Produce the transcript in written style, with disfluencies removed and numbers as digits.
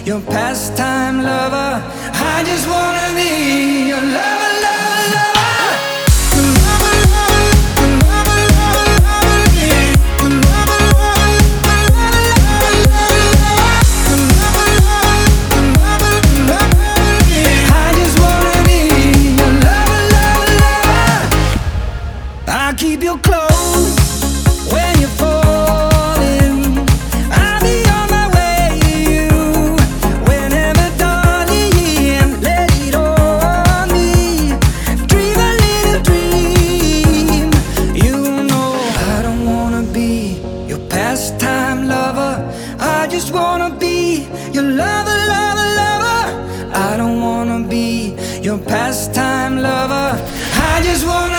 your pastime lover. I just wanna be your lover, lover, lover. Lover, lover, lover, lover, lover, yeah. Lover, lover, lover, lover, lover, lover, lover, yeah. I just wanna be your lover, lover, lover. I'll keep you close when you're falling. I'll be on my way to you whenever, darling. Let it on me. Dream a little dream. You know I don't wanna be your pastime lover. I just wanna be your lover, lover, lover. I don't wanna be your pastime lover. I just wanna